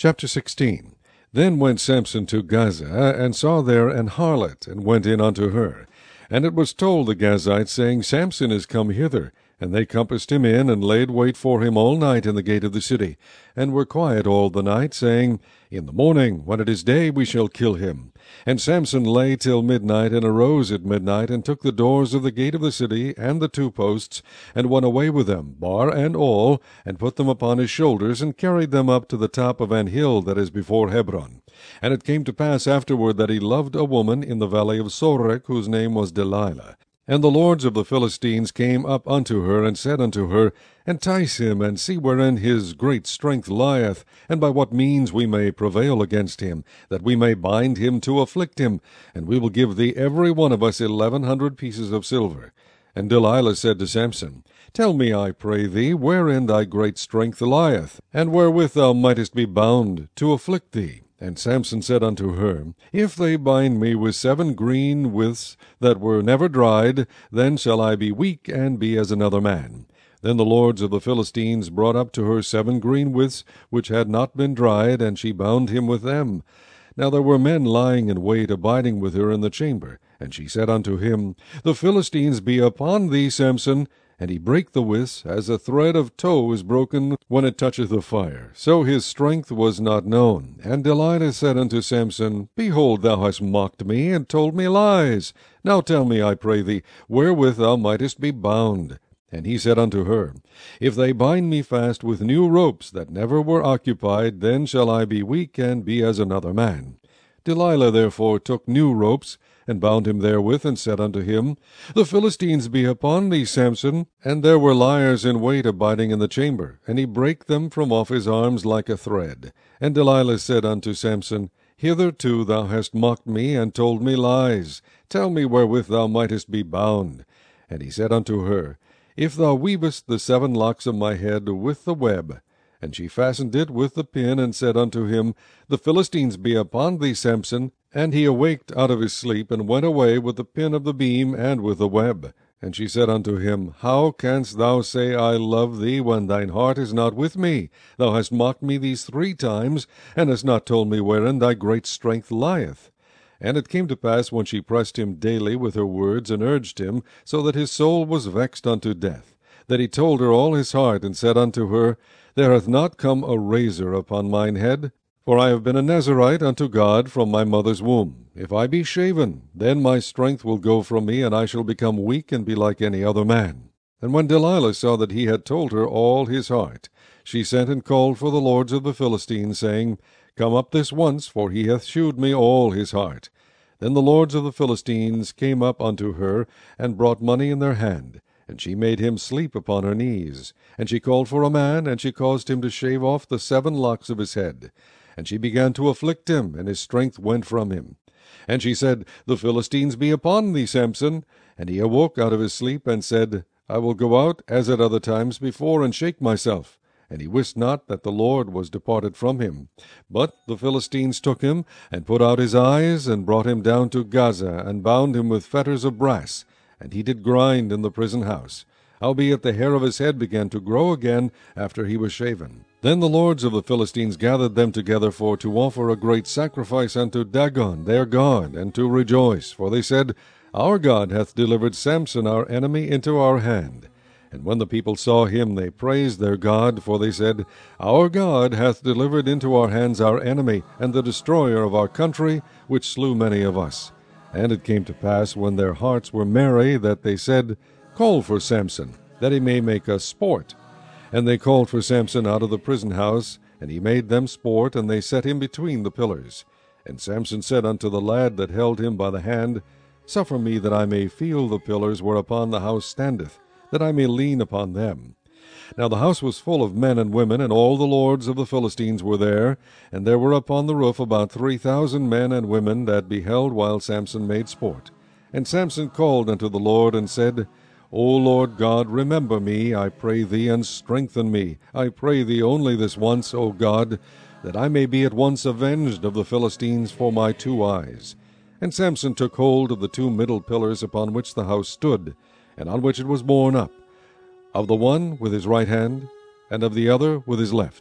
Chapter 16. Then went Samson to Gaza, and saw there an harlot, and went in unto her. And it was told the Gazites, saying, Samson is come hither. And they compassed him in, and laid wait for him all night in the gate of the city, and were quiet all the night, saying, In the morning, when it is day, we shall kill him. And Samson lay till midnight, and arose at midnight, and took the doors of the gate of the city, and the two posts, and went away with them, bar and all, and put them upon his shoulders, and carried them up to the top of an hill that is before Hebron. And it came to pass afterward that he loved a woman in the valley of Sorek, whose name was Delilah. And the lords of the Philistines came up unto her, and said unto her, Entice him, and see wherein his great strength lieth, and by what means we may prevail against him, that we may bind him to afflict him, and we will give thee every one of us 1,100 pieces of silver. And Delilah said to Samson, Tell me, I pray thee, wherein thy great strength lieth, and wherewith thou mightest be bound to afflict thee. And Samson said unto her, If they bind me with 7 green withs that were never dried, then shall I be weak, and be as another man. Then the lords of the Philistines brought up to her 7 green withs, which had not been dried, and she bound him with them. Now there were men lying in wait, abiding with her in the chamber. And she said unto him, The Philistines be upon thee, Samson. And he brake the withs, as a thread of tow is broken when it toucheth the fire. So his strength was not known. And Delilah said unto Samson, Behold, thou hast mocked me, and told me lies. Now tell me, I pray thee, wherewith thou mightest be bound. And he said unto her, If they bind me fast with new ropes that never were occupied, then shall I be weak, and be as another man. Delilah therefore took new ropes, and bound him therewith, and said unto him, The Philistines be upon thee, Samson. And there were liers in wait abiding in the chamber, and he brake them from off his arms like a thread. And Delilah said unto Samson, Hitherto thou hast mocked me, and told me lies. Tell me wherewith thou mightest be bound. And he said unto her, If thou weavest the 7 locks of my head with the web. And she fastened it with the pin, and said unto him, The Philistines be upon thee, Samson. And he awaked out of his sleep, and went away with the pin of the beam, and with the web. And she said unto him, How canst thou say, I love thee, when thine heart is not with me? Thou hast mocked me these 3 times, and hast not told me wherein thy great strength lieth. And it came to pass, when she pressed him daily with her words, and urged him, so that his soul was vexed unto death, that he told her all his heart, and said unto her, There hath not come a razor upon mine head, for I have been a Nazarite unto God from my mother's womb. If I be shaven, then my strength will go from me, and I shall become weak, and be like any other man. And when Delilah saw that he had told her all his heart, she sent and called for the lords of the Philistines, saying, Come up this once, for he hath shewed me all his heart. Then the lords of the Philistines came up unto her, and brought money in their hand. And she made him sleep upon her knees. And she called for a man, and she caused him to shave off the 7 locks of his head. And she began to afflict him, and his strength went from him. And she said, The Philistines be upon thee, Samson. And he awoke out of his sleep, and said, I will go out, as at other times before, and shake myself. And he wist not that the Lord was departed from him. But the Philistines took him, and put out his eyes, and brought him down to Gaza, and bound him with fetters of brass. And he did grind in the prison house. Howbeit the hair of his head began to grow again after he was shaven. Then the lords of the Philistines gathered them together for to offer a great sacrifice unto Dagon their god, and to rejoice. For they said, Our God hath delivered Samson our enemy into our hand. And when the people saw him, they praised their God, for they said, Our God hath delivered into our hands our enemy, and the destroyer of our country, which slew many of us. And it came to pass, when their hearts were merry, that they said, Call for Samson, that he may make us sport. And they called for Samson out of the prison house, and he made them sport, and they set him between the pillars. And Samson said unto the lad that held him by the hand, Suffer me that I may feel the pillars whereupon the house standeth, that I may lean upon them. Now the house was full of men and women, and all the lords of the Philistines were there, and there were upon the roof about 3,000 men and women that beheld while Samson made sport. And Samson called unto the Lord, and said, O Lord God, remember me, I pray thee, and strengthen me. I pray thee only this once, O God, that I may be at once avenged of the Philistines for my 2 eyes. And Samson took hold of the 2 middle pillars upon which the house stood, and on which it was borne up, of the one with his right hand, and of the other with his left.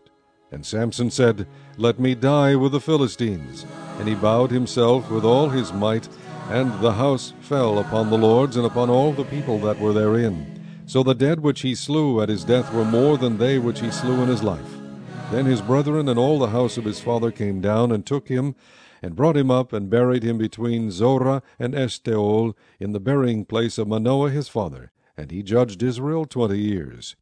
And Samson said, Let me die with the Philistines. And he bowed himself with all his might, and the house fell upon the lords and upon all the people that were therein. So the dead which he slew at his death were more than they which he slew in his life. Then his brethren and all the house of his father came down and took him, and brought him up, and buried him between Zorah and Eshtaol, in the burying place of Manoah his father. And he judged Israel 20 years.